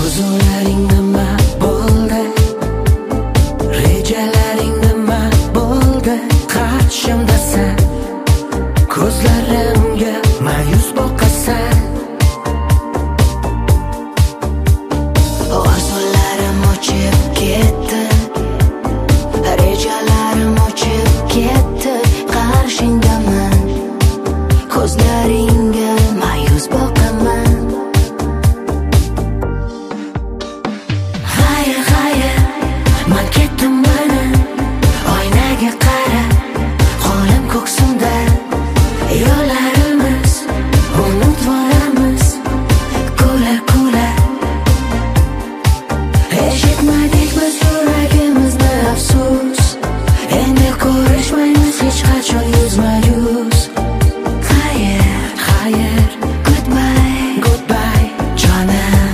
Orzularing nima bo'ldi? Rejalaring nima bo'ldi? Qarshimdasan, ko'zlarimga ma'yus boqasan. Orzularim o'chib ketdi, rejalarim o'chib ketdi. Qarshingdaman, ko'zlaringga ma'yus boqaman. Man ketdim mana, oynaga qara, qo'lim ko'ksimda. Yo'llarimiz unutvoramiz, kula eshitmadik biz yuragimizni, afsus. Endi ko'rishmaymiz hech qachon yuzma-yuz. Xayr, goodbye jonim.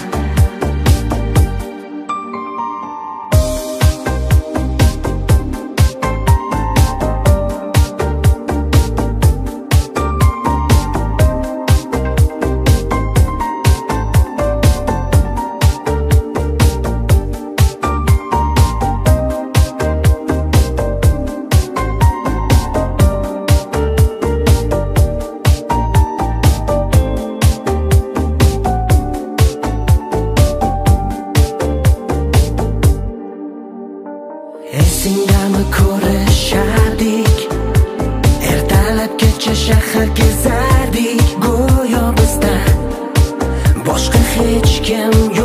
Esingdami ko'rishardik, ertalabgacha shahar kezardik. Go'yo bizdan boshqa hech kim